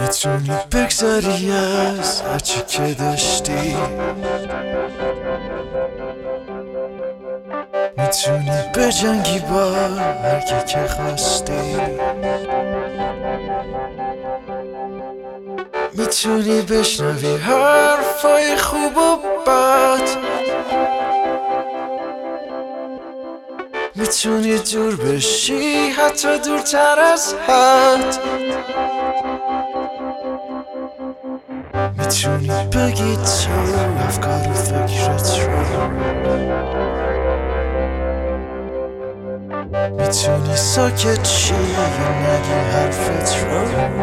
میتونی بگذاری از هرچی که داشتی، میتونی بجنگی با هرکی که خواستی، میتونی بشنوی حرفای خوب و بد، میتونی دور بشی حتی دورتر از حد، میتونی بگی تو افکار و فکرت رو، میتونی ساکت چی یا نگی حرفت رو،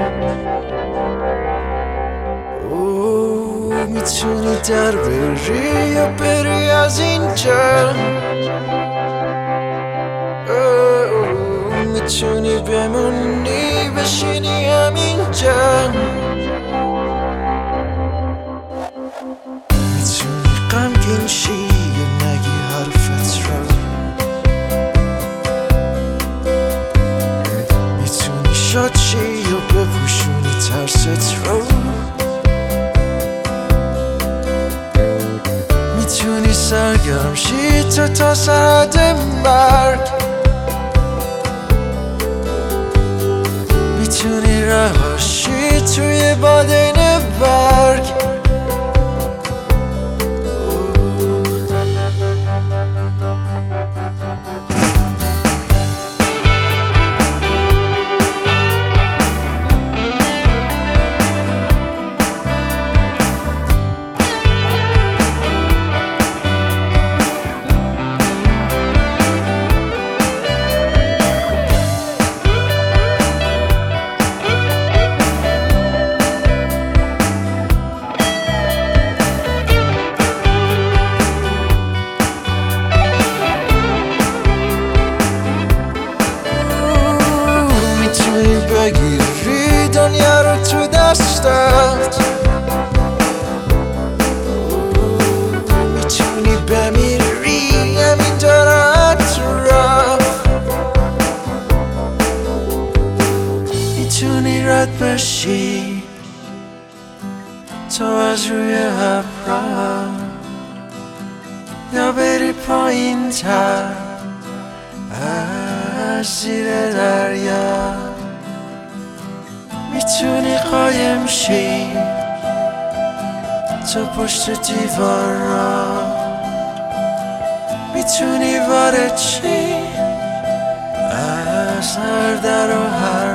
میتونی در بری یا بری از اینجا، میتونی بمونی بشینی همینجا، میتونی غمگین شی یا نگی حرفت رو، میتونی شاد شی یا بپوشونی ترست رو، میتونی سرگرم شی تا سرحد مرگ، میتونی رهاشی توی بادین برگ، بگیری دنیا رو تو دستت، میتونی بمیری همین دارت رفت، میتونی رد بشی تو از روی ابرها یا بری پایین تر از زیر دریا، میتونی قایم شی تو پشت دیوار را، میتونی وارد شی از هر در و هر